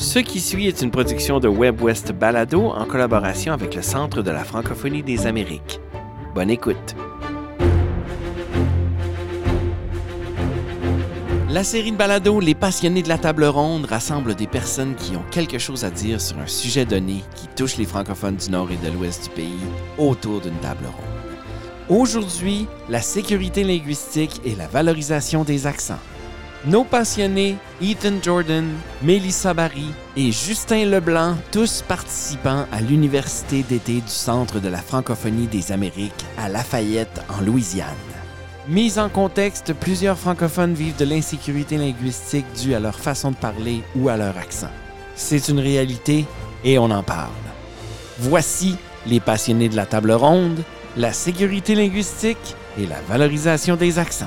Ce qui suit est une production de WebWest Balado en collaboration avec le Centre de la francophonie des Amériques. Bonne écoute! La série de balado Les passionnés de la table ronde rassemble des personnes qui ont quelque chose à dire sur un sujet donné qui touche les francophones du nord et de l'ouest du pays autour d'une table ronde. Aujourd'hui, la sécurité linguistique et la valorisation des accents. Nos passionnés, Ethan Jordan, Mélissa Barry et Justin Leblanc, tous participants à l'Université d'été du Centre de la francophonie des Amériques à Lafayette, en Louisiane. Mise en contexte, plusieurs francophones vivent de l'insécurité linguistique due à leur façon de parler ou à leur accent. C'est une réalité et on en parle. Voici les passionnés de la table ronde, la sécurité linguistique et la valorisation des accents.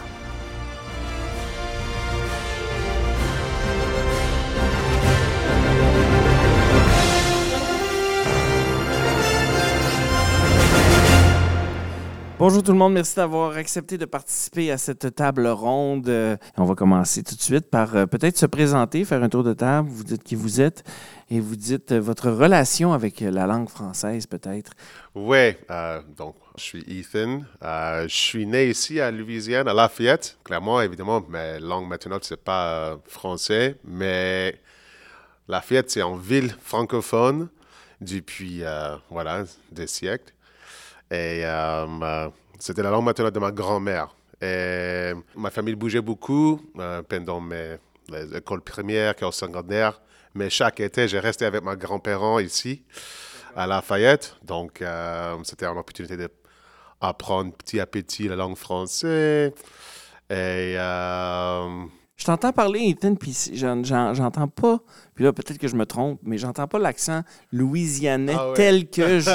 Bonjour tout le monde, merci d'avoir accepté de participer à cette table ronde. On va commencer tout de suite par peut-être se présenter, faire un tour de table, vous dites qui vous êtes et vous dites votre relation avec la langue française peut-être. Oui, donc je suis Ethan. Je suis né ici à Louisiane, à Lafayette. Clairement, évidemment, ma langue maternelle, c'est pas français, mais Lafayette, c'est une ville francophone depuis, des siècles. Et c'était la langue maternelle de ma grand-mère. Et ma famille bougeait beaucoup pendant les écoles primaires et secondaires. Mais chaque été, j'ai resté avec mes grands-parents ici, à Lafayette. Donc, c'était une opportunité d'apprendre petit à petit la langue française. Et Je t'entends parler, Ethan, puis j'entends pas, puis là, peut-être que je me trompe, mais j'entends pas l'accent louisianais tel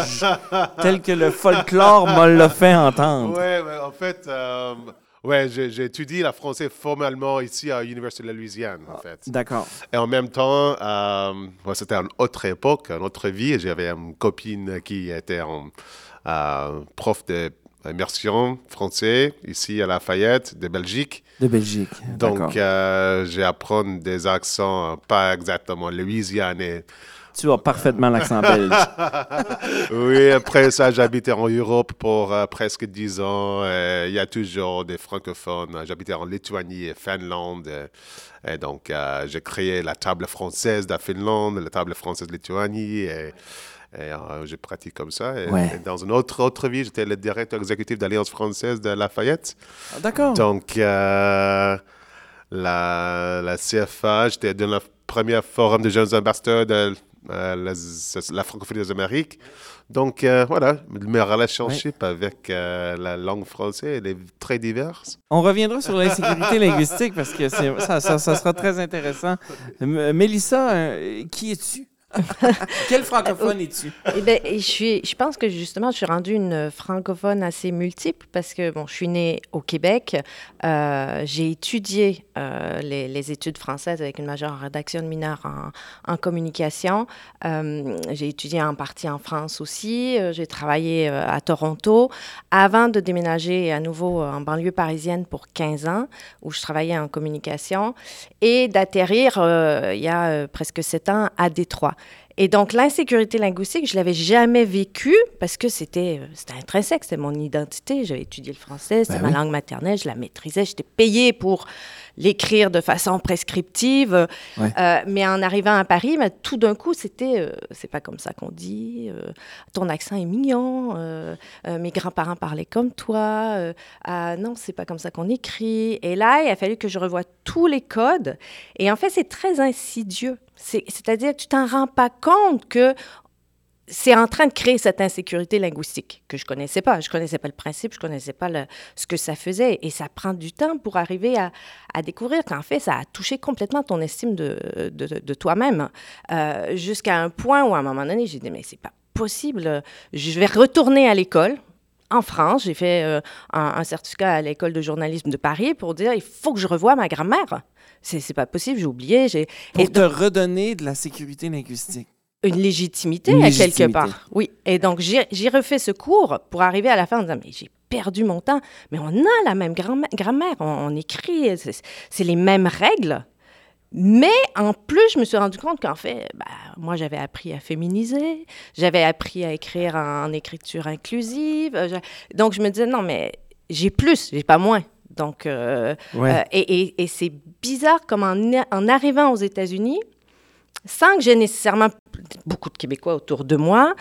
que le folklore me l'a fait entendre. Oui, en fait, j'ai étudié le français formellement ici à l'Université de la Louisiane, en fait. D'accord. Et en même temps, c'était une autre époque, une autre vie. J'avais une copine qui était prof d'immersion français ici à Lafayette, de Belgique. De Belgique, donc, j'ai appris des accents pas exactement louisianais. Tu as parfaitement l'accent belge. Oui, après ça, j'habitais en Europe pour presque 10 ans. Il y a toujours des francophones. J'habitais en Lituanie et Finlande. Et donc, j'ai créé la table française de Finlande, la table française de Lituanie. Et je pratique comme ça. Et dans une autre vie, j'étais le directeur exécutif de l'Alliance française de Lafayette. Ah, d'accord. Donc, la CFA, j'étais dans le premier forum de jeunes ambassadeurs de la francophonie des Amériques. Donc, mes relationship avec la langue française, elle est très diverse. On reviendra sur l'insécurité linguistique parce que ça sera très intéressant. Mélissa, qui es-tu? Quel francophone es-tu? Eh bien, je pense que justement, je suis rendue une francophone assez multiple parce que, je suis née au Québec. J'ai étudié les études françaises avec une majeure en rédaction, une mineure en communication. J'ai étudié en partie en France aussi. J'ai travaillé à Toronto avant de déménager à nouveau en banlieue parisienne pour 15 ans où je travaillais en communication et d'atterrir il y a presque 7 ans à Détroit. Et donc, l'insécurité linguistique, je ne l'avais jamais vécue parce que c'était intrinsèque, c'était mon identité. J'avais étudié le français, c'était ma langue maternelle, je la maîtrisais, j'étais payée pour l'écrire de façon prescriptive. Mais en arrivant à Paris, tout d'un coup, c'était c'est pas comme ça qu'on dit, ton accent est mignon, mes grands-parents parlaient comme toi, non, c'est pas comme ça qu'on écrit. Et là, il a fallu que je revoie tous les codes. Et en fait, c'est très insidieux. C'est-à-dire que tu t'en rends pas compte que c'est en train de créer cette insécurité linguistique que je connaissais pas. Je connaissais pas le principe, je connaissais pas ce que ça faisait. Et ça prend du temps pour arriver à découvrir qu'en fait, ça a touché complètement ton estime de toi-même. Jusqu'à un point où, à un moment donné, j'ai dit, mais c'est pas possible. Je vais retourner à l'école. En France, j'ai fait un certificat à l'École de journalisme de Paris pour dire, il faut que je revoie ma grammaire. C'est pas possible, j'ai oublié. Pour te redonner de la sécurité linguistique. Une légitimité à quelque part. Oui. Et donc, j'ai refait ce cours pour arriver à la fin en disant, mais j'ai perdu mon temps. Mais on a la même grammaire. On écrit, c'est les mêmes règles. Mais en plus, je me suis rendu compte qu'en fait, moi, j'avais appris à féminiser, j'avais appris à écrire en écriture inclusive. Donc, je me disais, non, mais j'ai plus, j'ai pas moins. Donc, et c'est bizarre comme en arrivant aux États-Unis, sans que j'ai nécessairement beaucoup de Québécois autour de moi,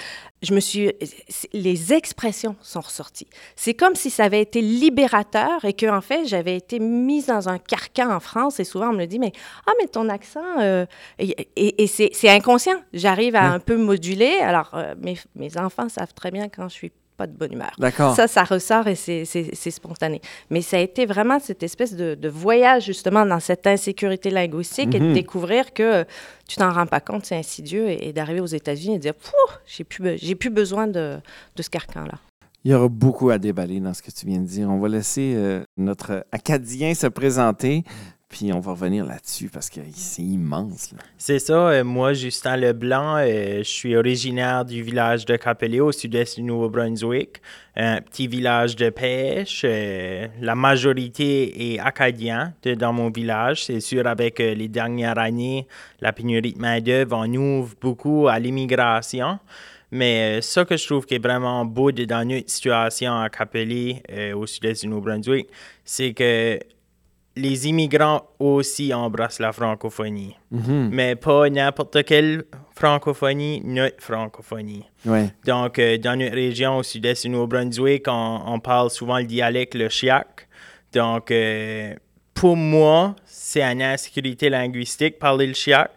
les expressions sont ressorties. C'est comme si ça avait été libérateur et que, en fait, j'avais été mise dans un carcan en France. Et souvent, on me dit, mais ton accent, et c'est inconscient. J'arrive à un peu moduler. Alors, mes enfants savent très bien quand je suis pas de bonne humeur. D'accord. Ça ressort et c'est spontané. Mais ça a été vraiment cette espèce de voyage, justement, dans cette insécurité linguistique et de découvrir que tu t'en rends pas compte, c'est insidieux, et d'arriver aux États-Unis et de dire « j'ai plus besoin de ce carcan-là ». Il y aura beaucoup à déballer dans ce que tu viens de dire. On va laisser notre Acadien se présenter. Puis on va revenir là-dessus parce que c'est immense. Là. C'est ça. Moi, Justin Leblanc, je suis originaire du village de Capelé, au sud-est du Nouveau-Brunswick. Un petit village de pêche. La majorité est acadien dans mon village. C'est sûr, avec les dernières années, la pénurie de main-d'œuvre, on ouvre beaucoup à l'immigration. Mais ça que je trouve qui est vraiment beau dans notre situation à Capelé, au sud-est du Nouveau-Brunswick, c'est que les immigrants aussi embrassent la francophonie. Mais pas n'importe quelle francophonie, notre francophonie. Ouais. Donc, dans notre région au sud-est du Nouveau-Brunswick, on parle souvent le dialecte, le chiac. Donc, pour moi, c'est une insécurité linguistique, parler le chiac.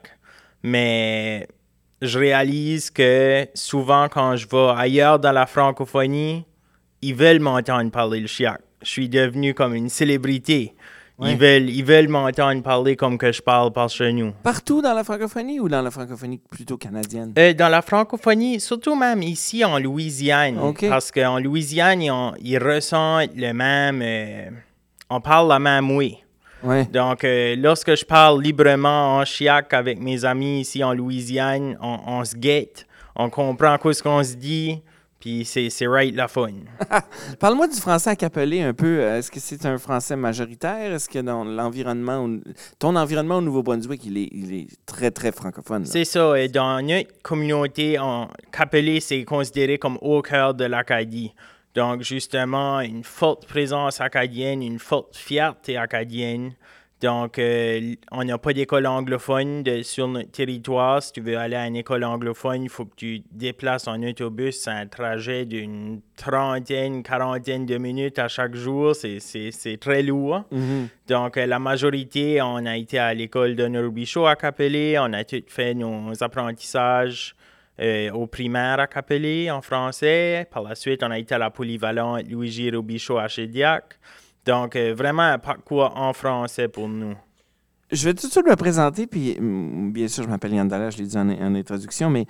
Mais je réalise que souvent, quand je vais ailleurs dans la francophonie, ils veulent m'entendre parler le chiac. Je suis devenu comme une célébrité. Ouais. Ils veulent m'entendre parler comme que je parle par chez nous. Partout dans la francophonie ou dans la francophonie plutôt canadienne? Dans la francophonie, surtout même ici en Louisiane. Okay. Parce qu'en Louisiane, ils ressentent le même... on parle la même oui. Ouais. Donc, lorsque je parle librement en chiac avec mes amis ici en Louisiane, on se guette, on comprend quoi ce qu'on se dit. Puis c'est right la fun. Parle-moi du français à Capelé un peu. Est-ce que c'est un français majoritaire? Est-ce que dans l'environnement, ton environnement au Nouveau-Brunswick, il est très, très francophone? Là? C'est ça. Et dans notre communauté, Capelé, c'est considéré comme au cœur de l'Acadie. Donc, justement, une forte présence acadienne, une forte fierté acadienne. Donc, on n'a pas d'école anglophone sur notre territoire. Si tu veux aller à une école anglophone, il faut que tu te déplaces en autobus. C'est un trajet d'une quarantaine de minutes à chaque jour. C'est très lourd. Mm-hmm. Donc, la majorité, on a été à l'école de Robichaud à Capelé. On a tout fait nos apprentissages au primaire à Capelé en français. Par la suite, on a été à la polyvalente Louis-J. Robichaud à Shediac. Donc, vraiment un parcours en français pour nous. Je vais tout de suite me présenter, puis bien sûr, je m'appelle Yann Dallaire, je l'ai dit en introduction, mais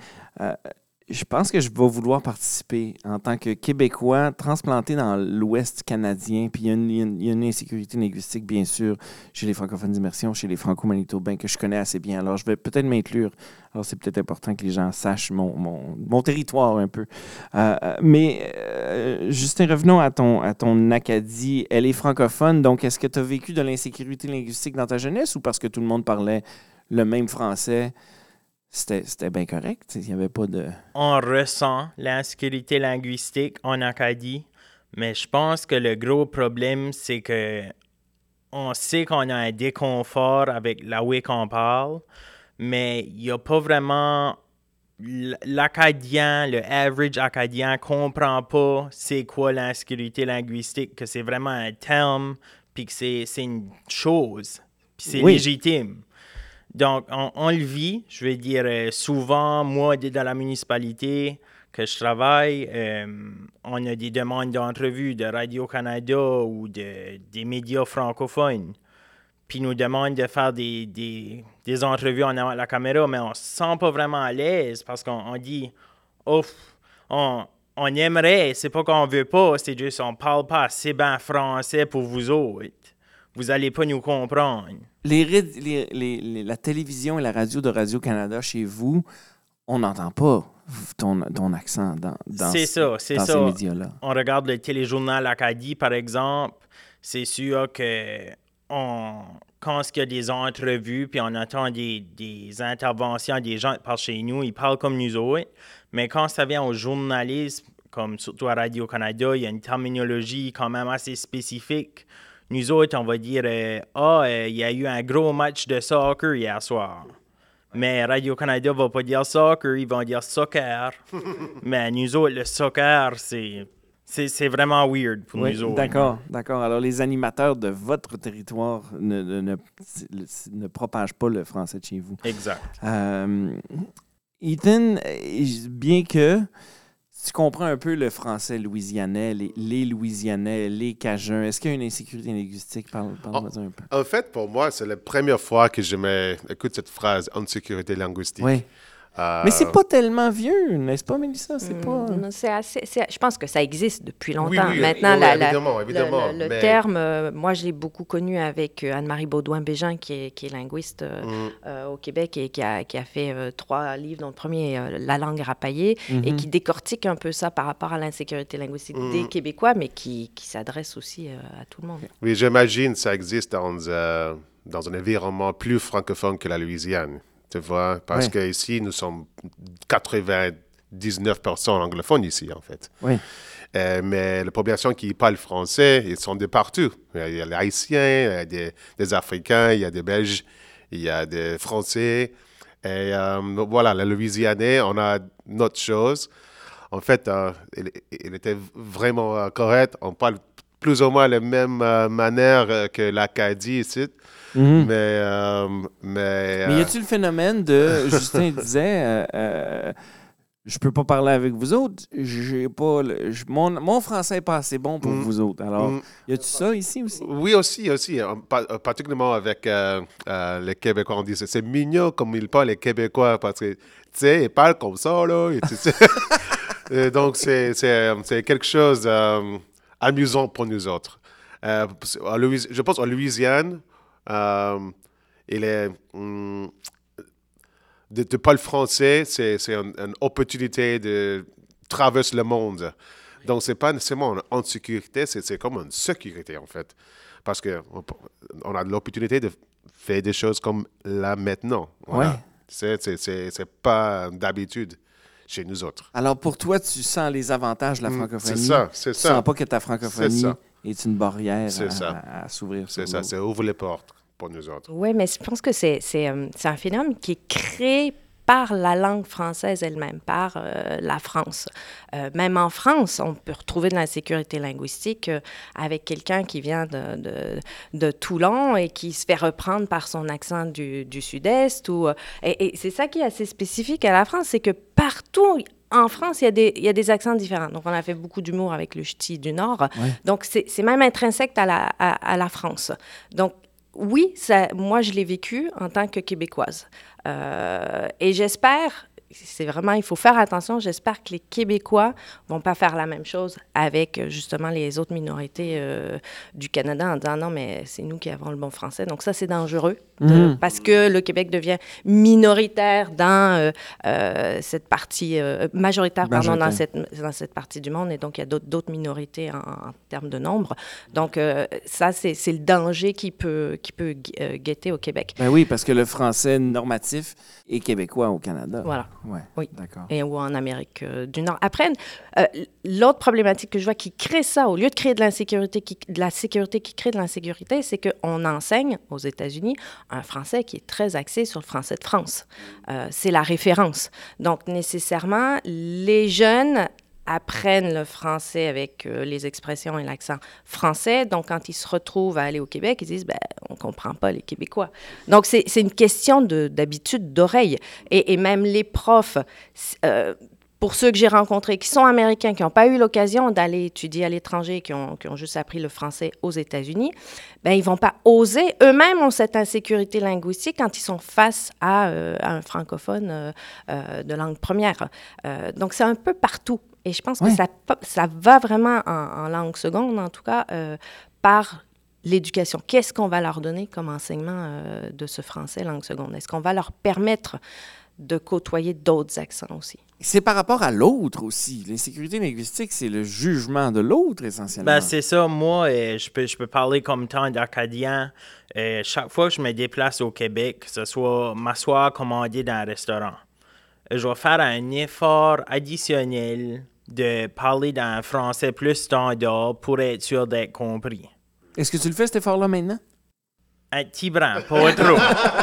je pense que je vais vouloir participer en tant que Québécois transplanté dans l'Ouest canadien, puis il y a une insécurité linguistique, bien sûr, chez les francophones d'immersion, chez les franco-manitobains, que je connais assez bien. Alors, je vais peut-être m'inclure. Alors, c'est peut-être important que les gens sachent mon territoire un peu. Mais, Justin, revenons à ton Acadie. Elle est francophone, donc est-ce que tu as vécu de l'insécurité linguistique dans ta jeunesse ou parce que tout le monde parlait le même français? C'était bien correct, il n'y avait pas de... On ressent l'insécurité linguistique en Acadie, mais je pense que le gros problème, c'est que on sait qu'on a un déconfort avec la way qu'on parle, mais il n'y a pas vraiment... L'Acadien, le average Acadien comprend pas c'est quoi l'insécurité linguistique, que c'est vraiment un terme, puis que c'est une chose, puis c'est légitime. Donc, on le vit. Je veux dire, souvent, moi, dans la municipalité que je travaille, on a des demandes d'entrevues de Radio-Canada ou des médias francophones. Puis nous demandent de faire des entrevues en avant de la caméra, mais on ne se sent pas vraiment à l'aise parce qu'on dit « Oh, on aimerait, c'est pas qu'on veut pas, c'est juste on parle pas assez bien français pour vous autres. Vous n'allez pas nous comprendre. » La télévision et la radio de Radio-Canada chez vous, on n'entend pas ton accent dans ces médias-là. On regarde le téléjournal Acadie, par exemple. C'est sûr que quand il y a des entrevues, puis on entend des interventions des gens qui parlent chez nous, ils parlent comme nous autres. Mais quand ça vient au journalisme, comme surtout à Radio-Canada, il y a une terminologie quand même assez spécifique. Nous autres, on va dire il y a eu un gros match de soccer hier soir. Mais Radio-Canada ne va pas dire soccer, ils vont dire soccer. Mais nous autres, le soccer, c'est vraiment weird pour nous autres. D'accord. Alors, les animateurs de votre territoire ne propagent pas le français de chez vous. Exact. Ethan, bien que tu comprends un peu le français louisianais, les Louisianais, les Cajuns, est-ce qu'il y a une insécurité linguistique? Parle-moi un peu. En fait, pour moi, c'est la première fois que écoute cette phrase « insécurité linguistique ». Oui. Mais c'est pas tellement vieux, n'est-ce pas, Mélissa? C'est pas... Je pense que ça existe depuis longtemps. Oui, Maintenant, évidemment, le terme, moi, je l'ai beaucoup connu avec Anne-Marie Baudouin-Bégin, qui est linguiste au Québec et qui a fait 3 livres, dont le premier est La langue rapaillée, et qui décortique un peu ça par rapport à l'insécurité linguistique des Québécois, mais qui s'adresse aussi à tout le monde. Oui, j'imagine que ça existe dans un environnement plus francophone que la Louisiane. Tu vois, parce qu'ici, nous sommes 99% anglophones ici, en fait. Oui. Mais la population qui parle français, ils sont de partout. Il y a les Haïtiens, il y a des Africains, il y a des Belges, il y a des Français. Et voilà, les Louisianais, on a notre chose. En fait, il était vraiment correct. On parle plus ou moins la même manière que l'Acadie ici. Mais y a-t-il le phénomène de... Justin disait, je peux pas parler avec vous autres, mon français n'est pas assez bon pour vous autres. Alors, y a-t-il ça ici aussi? Oui, aussi. Particulièrement avec les Québécois, on dit c'est mignon comme ils parlent les Québécois parce que, tu sais, ils parlent comme ça, là. Donc, c'est quelque chose d'amusant pour nous autres. Je pense en Louisiane, il est de parler français, c'est une opportunité de traverser le monde. Donc, c'est pas nécessairement une insécurité, c'est comme une sécurité, en fait. Parce qu'on a l'opportunité de faire des choses comme là, maintenant. Voilà. Ouais. C'est pas d'habitude chez nous autres. Alors, pour toi, tu sens les avantages de la francophonie. C'est ça. Tu sens pas que ta francophonie est une barrière à s'ouvrir. C'est ça, c'est ouvre les portes pour nous autres. Oui, mais je pense que c'est un phénomène qui est créé par la langue française elle-même, par la France. Même en France, on peut retrouver de l'insécurité linguistique avec quelqu'un qui vient de Toulon et qui se fait reprendre par son accent du Sud-Est. Et c'est ça qui est assez spécifique à la France, c'est que partout en France, il y a des accents différents. Donc, on a fait beaucoup d'humour avec le ch'ti du Nord. Ouais. Donc, c'est même intrinsèque à la France. Donc, oui, moi, je l'ai vécu en tant que Québécoise. Et j'espère, il faut faire attention, j'espère que les Québécois ne vont pas faire la même chose avec, justement, les autres minorités du Canada en disant, non, mais c'est nous qui avons le bon français. Donc ça, c'est dangereux parce que le Québec devient minoritaire dans cette partie, majoritaire, pardon, dans cette partie du monde. Et donc, il y a d'autres minorités en termes de nombre. Donc, ça, c'est le danger qui peut guetter au Québec. Ben oui, parce que le français normatif est québécois au Canada. Voilà. Ouais, oui. D'accord. Ou en Amérique du Nord. Après, l'autre problématique que je vois qui crée ça, au lieu de créer de la sécurité qui crée de l'insécurité, c'est qu'on enseigne aux États-Unis un français qui est très axé sur le français de France. C'est la référence. Donc, nécessairement, les jeunes apprennent le français avec les expressions et l'accent français. Donc, quand ils se retrouvent à aller au Québec, ils disent, on ne comprend pas les Québécois. Donc, c'est une question d'habitude d'oreille. Et même les profs, pour ceux que j'ai rencontrés, qui sont américains, qui n'ont pas eu l'occasion d'aller étudier à l'étranger, qui ont juste appris le français aux États-Unis, ils ne vont pas oser. Eux-mêmes ont cette insécurité linguistique quand ils sont face à un francophone de langue première. Donc, c'est un peu partout. Et je pense que ça va vraiment en langue seconde, en tout cas, par l'éducation. Qu'est-ce qu'on va leur donner comme enseignement de ce français langue seconde? Est-ce qu'on va leur permettre de côtoyer d'autres accents aussi. C'est par rapport à l'autre aussi. L'insécurité linguistique, c'est le jugement de l'autre, essentiellement. Ben, c'est ça. Moi, je peux parler comme tant d'Acadien. Chaque fois que je me déplace au Québec, que ce soit m'asseoir commander dans un restaurant, je vais faire un effort additionnel de parler dans un français plus standard pour être sûr d'être compris. Est-ce que tu le fais, cet effort-là, maintenant? Un petit brin, pas trop.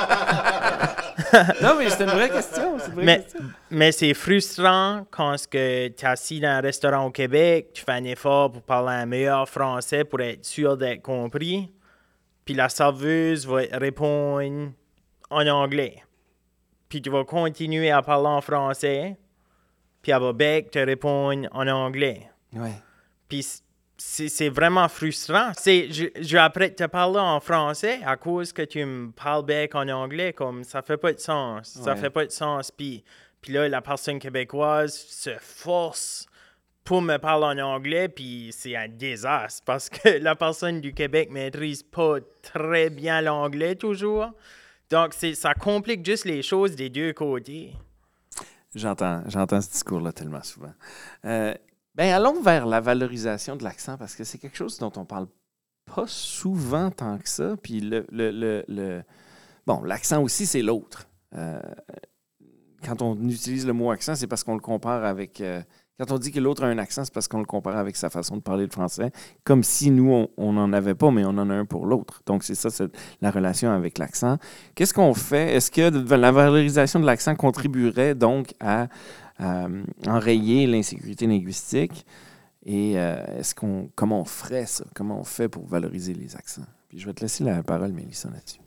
Non, mais c'est une vraie question. Mais c'est frustrant quand tu es assis dans un restaurant au Québec, tu fais un effort pour parler un meilleur français pour être sûr d'être compris, puis la serveuse va répondre en anglais. Puis tu vas continuer à parler en français, puis elle va te répondre en anglais. Ouais. Puis c'est vraiment frustrant. Je vais après te parler en français à cause que tu me parles bec en anglais, comme ça fait pas de sens. Ça fait pas de sens. Puis là, la personne québécoise se force pour me parler en anglais, puis c'est un désastre parce que la personne du Québec maîtrise pas très bien l'anglais toujours. Donc, ça complique juste les choses des deux côtés. J'entends ce discours-là tellement souvent. Allons vers la valorisation de l'accent, parce que c'est quelque chose dont on parle pas souvent tant que ça. Puis l'accent aussi, c'est l'autre. Quand on utilise le mot accent, c'est parce qu'on le compare avec... quand on dit que l'autre a un accent, c'est parce qu'on le compare avec sa façon de parler le français, comme si nous, on n'en avait pas, mais on en a un pour l'autre. Donc, c'est ça, c'est la relation avec l'accent. Qu'est-ce qu'on fait? Est-ce que la valorisation de l'accent contribuerait donc à enrayer l'insécurité linguistique? Et comment on ferait ça? Comment on fait pour valoriser les accents? Puis je vais te laisser la parole, Mélissa, là-dessus.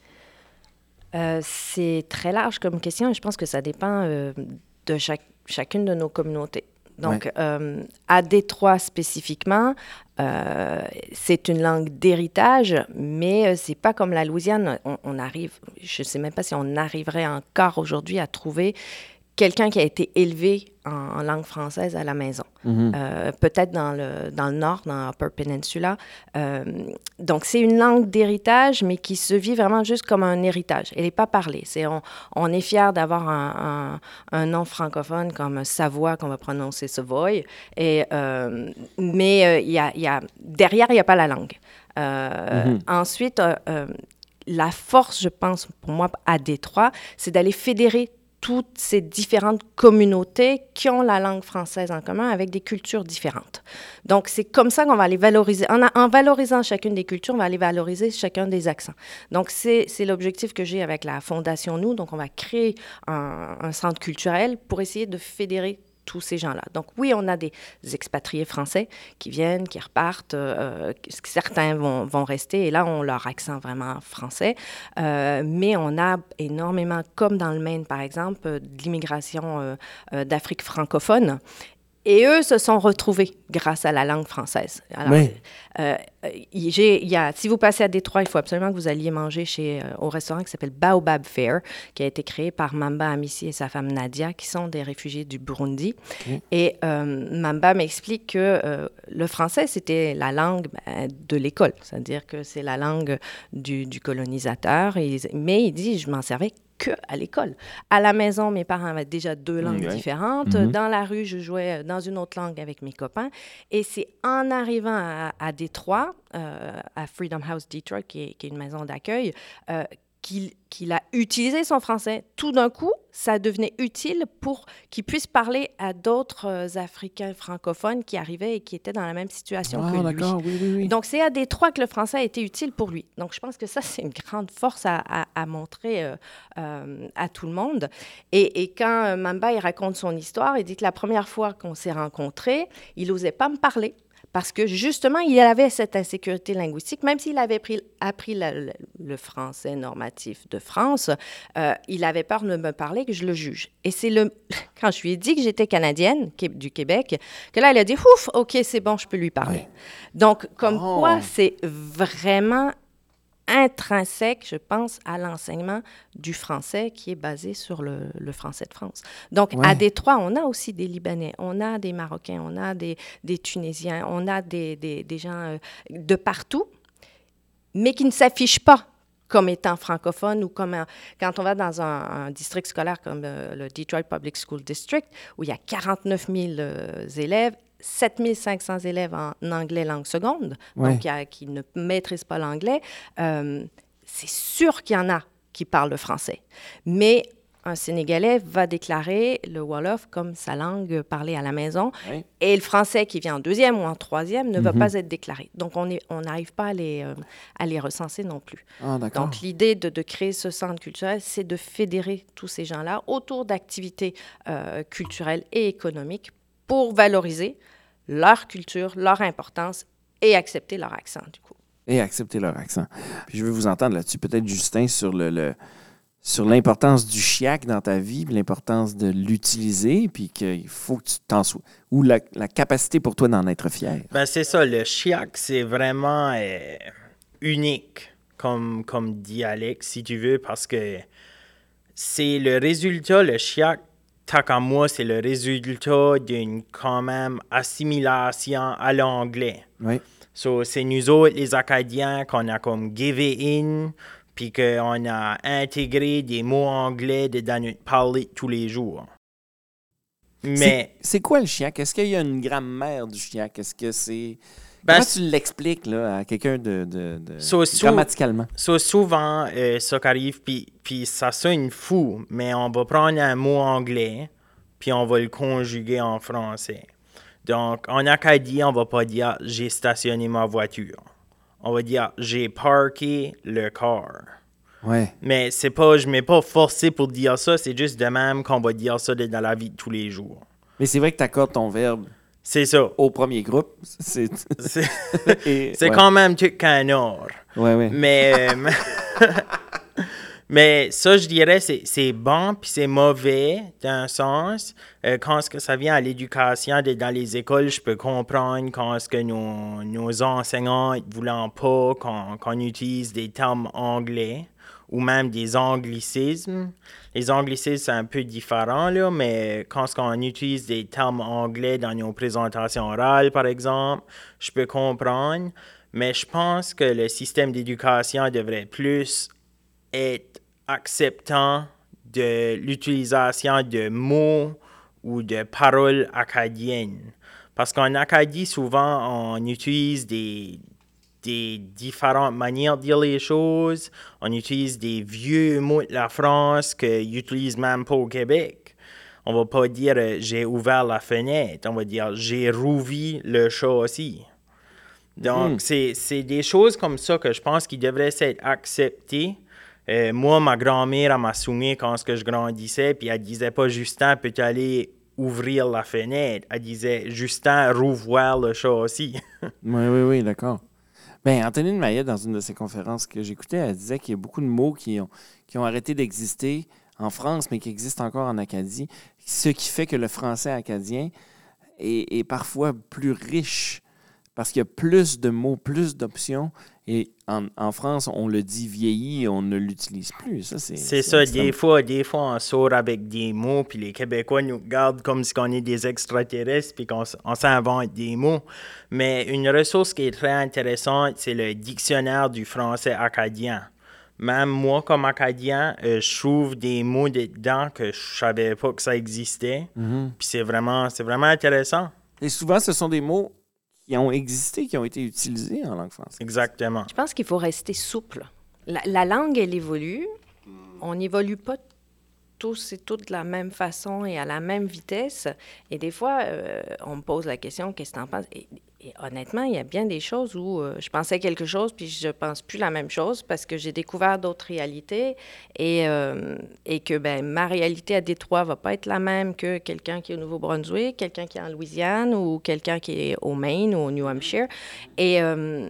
C'est très large comme question et je pense que ça dépend de chacune de nos communautés. Donc, à Détroit spécifiquement, c'est une langue d'héritage, mais c'est pas comme la Louisiane. On arrive, je sais même pas si on arriverait encore aujourd'hui à trouver quelqu'un qui a été élevé en langue française à la maison. Mm-hmm. Peut-être dans le nord, dans Upper Peninsula. Donc, c'est une langue d'héritage, mais qui se vit vraiment juste comme un héritage. Elle n'est pas parlée. On est fiers d'avoir un nom francophone comme Savoie, qu'on va prononcer Savoy. Mais derrière, il n'y a pas la langue. Ensuite, la force, je pense, pour moi, à Détroit, c'est d'aller fédérer toutes ces différentes communautés qui ont la langue française en commun avec des cultures différentes. Donc, c'est comme ça qu'on va les valoriser. En valorisant chacune des cultures, on va aller valoriser chacun des accents. Donc, c'est l'objectif que j'ai avec la Fondation Nous. Donc, on va créer un centre culturel pour essayer de fédérer tous ces gens-là. Donc oui, on a des expatriés français qui viennent, qui repartent. Certains vont rester et là, on leur accent vraiment français. Mais on a énormément, comme dans le Maine, par exemple, de l'immigration d'Afrique francophone. Et eux se sont retrouvés grâce à la langue française. Alors, si vous passez à Détroit, il faut absolument que vous alliez manger au restaurant qui s'appelle Baobab Fare, qui a été créé par Mamba Amissi et sa femme Nadia, qui sont des réfugiés du Burundi. Okay. Et Mamba m'explique que le français, c'était la langue de l'école, c'est-à-dire que c'est la langue du colonisateur. Mais il dit, je m'en servais qu'à l'école. À la maison, mes parents avaient déjà 2 langues différentes. Dans la rue, je jouais dans une autre langue avec mes copains. Et c'est en arrivant à Détroit, à Freedom House Detroit, qui est une maison d'accueil, qu'il a utilisé son français. Tout d'un coup, ça devenait utile pour qu'il puisse parler à d'autres Africains francophones qui arrivaient et qui étaient dans la même situation que lui. D'accord, oui. Donc, c'est à Détroit que le français a été utile pour lui. Donc, je pense que ça, c'est une grande force à montrer à tout le monde. Et quand Mamba, il raconte son histoire, il dit que la première fois qu'on s'est rencontrés, il n'osait pas me parler. Parce que, justement, il avait cette insécurité linguistique. Même s'il avait appris le français normatif de France, il avait peur de me parler, que je le juge. Et c'est quand je lui ai dit que j'étais canadienne, du Québec, que là, il a dit « Ouf, OK, c'est bon, je peux lui parler. Ouais. » Donc, comme quoi, c'est vraiment intrinsèque, je pense, à l'enseignement du français qui est basé sur le français de France. Donc, à Détroit, on a aussi des Libanais, on a des Marocains, on a des Tunisiens, on a des gens de partout, mais qui ne s'affichent pas comme étant francophone ou quand on va dans un district scolaire comme le Detroit Public School District, où il y a 49 000 élèves, 7 500 élèves en anglais langue seconde, donc qui ne maîtrisent pas l'anglais, c'est sûr qu'il y en a qui parlent le français. Mais un Sénégalais va déclarer le Wolof comme sa langue parlée à la maison, et le français qui vient en deuxième ou en troisième ne va pas être déclaré. Donc, on n'arrive pas à les recenser non plus. Ah, d'accord. Donc, l'idée de créer ce centre culturel, c'est de fédérer tous ces gens-là autour d'activités culturelles et économiques pour valoriser leur culture, leur importance et accepter leur accent, du coup. Et accepter leur accent. Puis je veux vous entendre là-dessus, peut-être, Justin, sur l'importance du chiac dans ta vie, puis l'importance de l'utiliser, puis qu'il faut que tu t'en sois. Ou la capacité pour toi d'en être fier. Ben c'est ça, le chiac, c'est vraiment unique comme dialecte, si tu veux, parce que c'est le résultat, le chiac, tant qu'à moi, c'est le résultat d'une, quand même, assimilation à l'anglais. Oui. So, c'est nous autres, les Acadiens, qu'on a comme give in, puis qu'on a intégré des mots anglais dans notre parler tous les jours. Mais C'est quoi le chiac? Est-ce qu'il y a une grammaire du chiac? Est-ce que c'est... Ben, comment tu l'expliques là, à quelqu'un grammaticalement? Souvent, ça qui arrive, puis ça sonne fou, mais on va prendre un mot anglais, puis on va le conjuguer en français. Donc, en Acadie, on va pas dire « j'ai stationné ma voiture ». On va dire « j'ai parké le car ». Ouais. Mais c'est pas, je ne m'ai pas forcé pour dire ça, c'est juste de même qu'on va dire ça dans la vie de tous les jours. Mais c'est vrai que tu accordes ton verbe C'est ça. au premier groupe. C'est quand même tout qu'un or. Ouais. Mais ça, je dirais, c'est bon puis c'est mauvais d'un sens. Quand ce que ça vient à l'éducation, dans les écoles, je peux comprendre quand ce que nos enseignants ne voulaient pas qu'on utilise des termes anglais ou même des anglicismes. Les anglicismes, c'est un peu différent, là, mais quand on utilise des termes anglais dans nos présentations orales, par exemple, je peux comprendre. Mais je pense que le système d'éducation devrait plus être acceptant de l'utilisation de mots ou de paroles acadiennes. Parce qu'en Acadie, souvent, on utilise des différentes manières de dire les choses. On utilise des vieux mots de la France qu'ils n'utilisent même pas au Québec. On va pas dire « j'ai ouvert la fenêtre », on va dire « j'ai rouvi le châssis ». Donc, c'est des choses comme ça que je pense qui devraient être acceptées. Moi, ma grand-mère m'a soumis quand je grandissais, puis elle disait pas « Justin, peux-tu aller ouvrir la fenêtre ?» Elle disait « Justin, rouvre le châssis ». Oui, d'accord. Bien, Antonine Maillet, dans une de ses conférences que j'écoutais, elle disait qu'il y a beaucoup de mots qui ont arrêté d'exister en France, mais qui existent encore en Acadie, ce qui fait que le français acadien est parfois plus riche parce qu'il y a plus de mots, plus d'options. Et en France, on le dit vieilli, on ne l'utilise plus. Ça, c'est ça. Des fois, on sort avec des mots, puis les Québécois nous regardent comme si on est des extraterrestres, puis qu'on s'invente des mots. Mais une ressource qui est très intéressante, c'est le dictionnaire du français acadien. Même moi, comme Acadien, je trouve des mots dedans que je savais pas que ça existait. Puis c'est vraiment intéressant. Et souvent, ce sont des mots qui ont existé, qui ont été utilisés en langue française. Exactement. Je pense qu'il faut rester souple. La langue, elle évolue. On n'évolue pas tous et toutes de la même façon et à la même vitesse. Et des fois, on me pose la question, qu'est-ce que tu en penses? Et honnêtement, il y a bien des choses où je pensais quelque chose, puis je pense plus la même chose parce que j'ai découvert d'autres réalités et que ma réalité à Détroit va pas être la même que quelqu'un qui est au Nouveau-Brunswick, quelqu'un qui est en Louisiane ou quelqu'un qui est au Maine ou au New Hampshire. Et je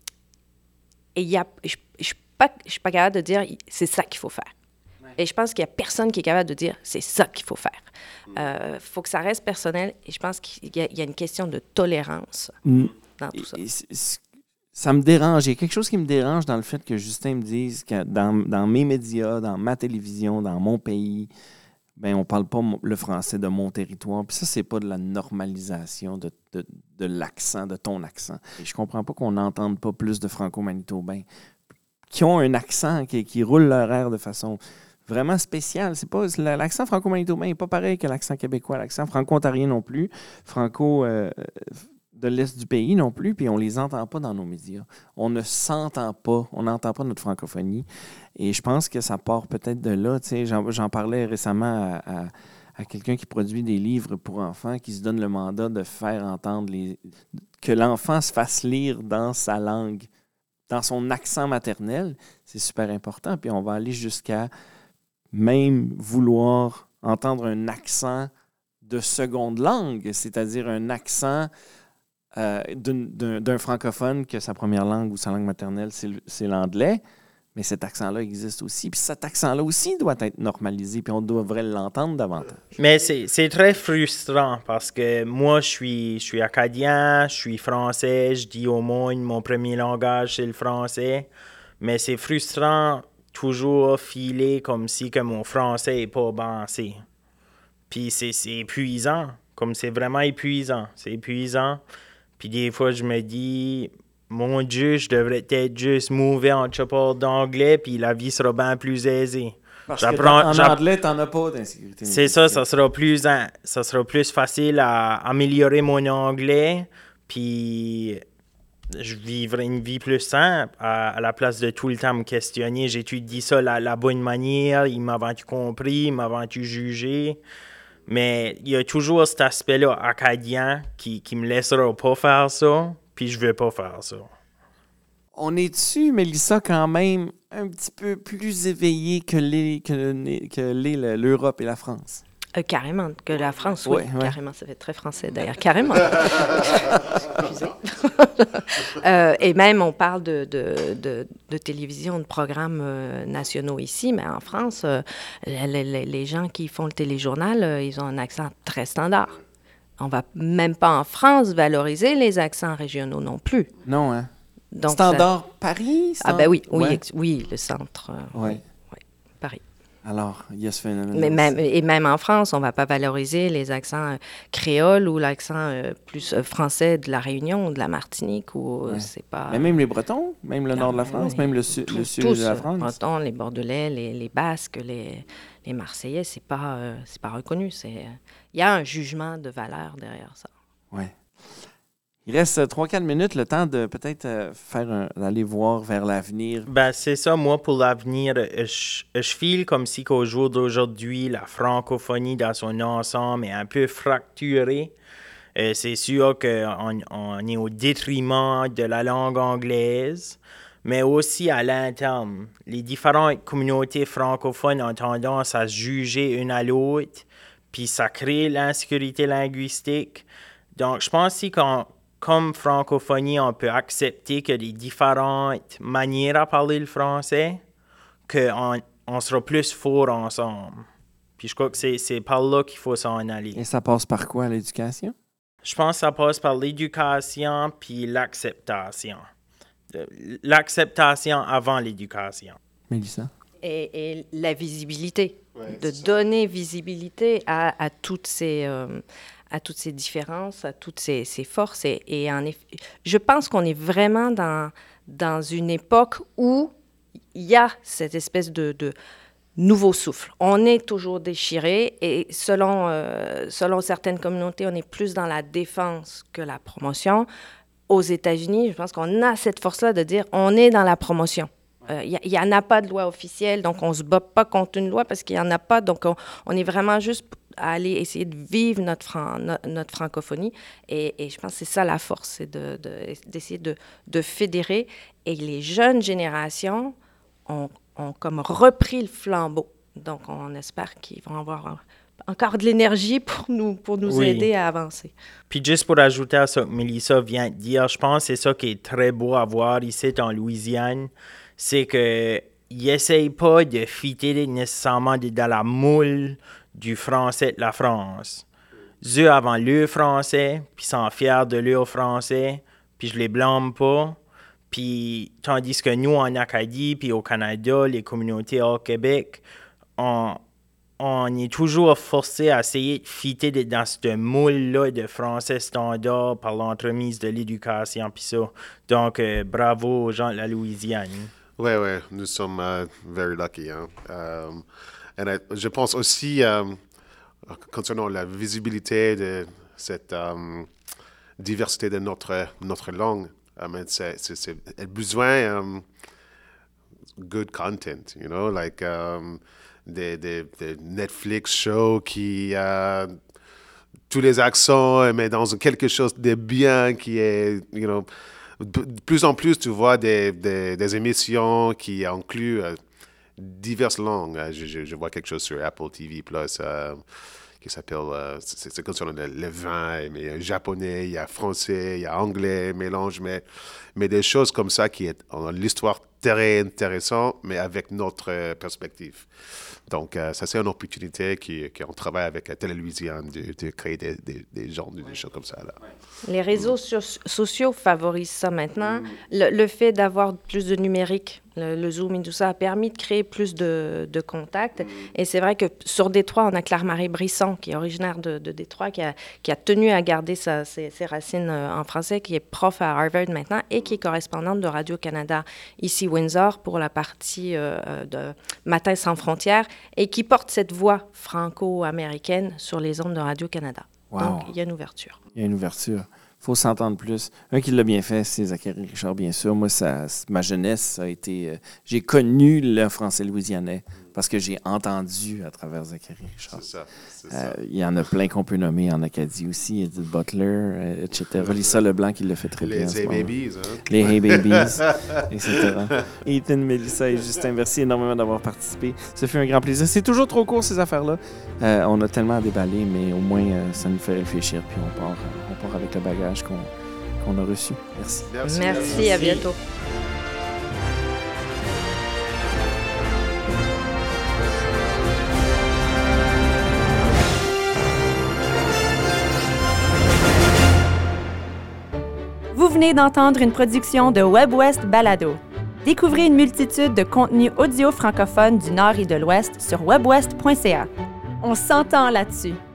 suis pas capable de dire c'est ça qu'il faut faire. Et je pense qu'il n'y a personne qui est capable de dire c'est ça qu'il faut faire. Faut que ça reste personnel et je pense qu'il y a une question de tolérance dans tout ça. Ça me dérange. Il y a quelque chose qui me dérange dans le fait que Justin me dise que dans mes médias, dans ma télévision, dans mon pays, on ne parle pas le français de mon territoire. Puis ça, c'est pas de la normalisation de l'accent, de ton accent. Et je comprends pas qu'on n'entende pas plus de franco-manitobains qui ont un accent, qui roulent leur air de façon vraiment spéciale. C'est pas, l'accent franco-manitobain n'est pas pareil que l'accent québécois, l'accent franco-ontarien non plus, franco de l'Est du pays non plus, puis on les entend pas dans nos médias. On ne s'entend pas, on n'entend pas notre francophonie. Et je pense que ça part peut-être de là. Tu sais, j'en parlais récemment à quelqu'un qui produit des livres pour enfants, qui se donne le mandat de faire entendre que l'enfant se fasse lire dans sa langue, dans son accent maternel. C'est super important. Puis on va aller jusqu'à même vouloir entendre un accent de seconde langue, c'est-à-dire un accent d'un francophone que sa première langue ou sa langue maternelle, c'est l'anglais. Mais cet accent-là existe aussi. Puis cet accent-là aussi doit être normalisé, puis on devrait l'entendre davantage. Mais c'est très frustrant parce que moi, je suis acadien, je suis français, je dis au monde mon premier langage, c'est le français. Mais c'est frustrant toujours filer comme si que mon français n'est pas avancé. Puis c'est épuisant, comme c'est vraiment épuisant. C'est épuisant. Puis des fois, je me dis... Mon Dieu, je devrais peut-être juste m'ouvrir en chapeau d'anglais, puis la vie sera bien plus aisée. Parce qu'en anglais, t'en as pas d'insécurité. C'est ça, ça sera plus facile à améliorer mon anglais, puis je vivrai une vie plus simple à la place de tout le temps me questionner. J'étudie ça la bonne manière, il m'avait-tu compris, il m'avait-tu jugé. Mais il y a toujours cet aspect-là acadien qui me laissera pas faire ça. Puis je veux pas faire ça. On est-tu, Mélissa, quand même un petit peu plus éveillé que l'Europe et la France? Carrément, que la France, oui. Ouais. Carrément, ça fait très français d'ailleurs. Carrément. Excusez. Et même, on parle de télévision, de programmes nationaux ici, mais en France, les gens qui font le téléjournal, ils ont un accent très standard. On ne va même pas en France valoriser les accents régionaux non plus. Non, hein? Donc, standard Paris? Ah ben oui, ouais. oui, le centre. Oui, Paris. Alors, il y a ce phénomène. Même en France, on ne va pas valoriser les accents créoles ou l'accent plus français de la Réunion ou de la Martinique. C'est pas... Mais même les Bretons, même le nord de la France, même le sud de la France. Les Bretons, les Bordelais, les Basques, les Marseillais, c'est pas reconnu. Il y a un jugement de valeur derrière ça. Oui. Il reste 3-4 minutes, le temps de peut-être d'aller voir vers l'avenir. Ben, c'est ça, moi, pour l'avenir, je file comme si qu'au jour d'aujourd'hui, la francophonie dans son ensemble est un peu fracturée. C'est sûr qu'on est au détriment de la langue anglaise, mais aussi à l'interne. Les différentes communautés francophones ont tendance à se juger une à l'autre, puis ça crée l'insécurité linguistique. Donc, je pense aussi comme francophonie, on peut accepter que les différentes manières à parler le français, qu'on sera plus forts ensemble. Puis je crois que c'est par là qu'il faut s'en aller. Et ça passe par quoi, l'éducation? Je pense que ça passe par l'éducation puis l'acceptation. L'acceptation avant l'éducation. Mélissa? Et la visibilité, de donner visibilité à toutes ces différences, à toutes ces forces. Et en effet, je pense qu'on est vraiment dans une époque où il y a cette espèce de nouveau souffle. On est toujours déchiré et selon certaines communautés, on est plus dans la défense que la promotion. Aux États-Unis, je pense qu'on a cette force-là de dire on est dans la promotion. Il n'y en a pas de loi officielle, donc on ne se bat pas contre une loi parce qu'il n'y en a pas. Donc, on est vraiment juste à aller essayer de vivre notre francophonie. Et je pense que c'est ça la force, c'est d'essayer de fédérer. Et les jeunes générations ont comme repris le flambeau. Donc, on espère qu'ils vont avoir encore de l'énergie pour nous aider à avancer. Puis juste pour ajouter à ça que Mélissa vient de dire, je pense que c'est ça qui est très beau à voir ici en Louisiane, c'est qu'ils n'essayent pas de fitter nécessairement dans la moule du français de la France. Eux avant le français, puis sont fiers de leur français, puis je les blâme pas. Puis tandis que nous, en Acadie, puis au Canada, les communautés hors Québec, on est toujours forcé à essayer de fitter dans ce moule-là de français standard par l'entremise de l'éducation, puis ça. Donc, bravo aux gens de la Louisiane. Oui, nous sommes very lucky. Hein? Je pense aussi, concernant la visibilité de cette diversité de notre langue, c'est besoin good content, you know, like des Netflix shows qui tous les accents, mais dans quelque chose de bien qui est, you know, de plus en plus, tu vois des émissions qui incluent diverses langues. Je vois quelque chose sur Apple TV Plus qui s'appelle, c'est concernant le vin, mais il y a japonais, il y a français, il y a anglais, mélange, mais des choses comme ça qui ont l'histoire très intéressante, mais avec notre perspective. Donc, ça, c'est une opportunité qu'on travaille avec Télé-Louisiane de créer des genres, des choses comme ça. Là. Les réseaux sociaux favorisent ça maintenant. Le fait d'avoir plus de numérique, le Zoom et tout ça, a permis de créer plus de contacts. Et c'est vrai que sur Détroit, on a Claire-Marie Brisson, qui est originaire de Détroit, qui a tenu à garder ses racines en français, qui est prof à Harvard maintenant et qui est correspondante de Radio-Canada ici, Windsor, pour la partie de Matin sans frontières, et qui porte cette voix franco-américaine sur les ondes de Radio-Canada. Wow. Donc, il y a une ouverture. Il y a une ouverture. Il faut s'entendre plus. Un qui l'a bien fait, c'est Zachary Richard, bien sûr. Moi, ma jeunesse, ça a été... j'ai connu le français louisianais parce que j'ai entendu à travers Zachary Richard. C'est ça. Il y en a plein qu'on peut nommer en Acadie aussi. Edith Butler, etc. Lisa Leblanc qui le fait très bien. Les Hey Babies. Hein? Les Hey Babies, etc. Ethan, Mélissa et Justin, merci énormément d'avoir participé. Ça fait un grand plaisir. C'est toujours trop court, ces affaires-là. On a tellement à déballer, mais au moins, ça nous fait réfléchir. Puis on part avec le bagage qu'on a reçu. Merci. Merci, à bientôt. Vous venez d'entendre une production de WebWest Balado. Découvrez une multitude de contenus audio francophones du Nord et de l'Ouest sur webwest.ca. On s'entend là-dessus.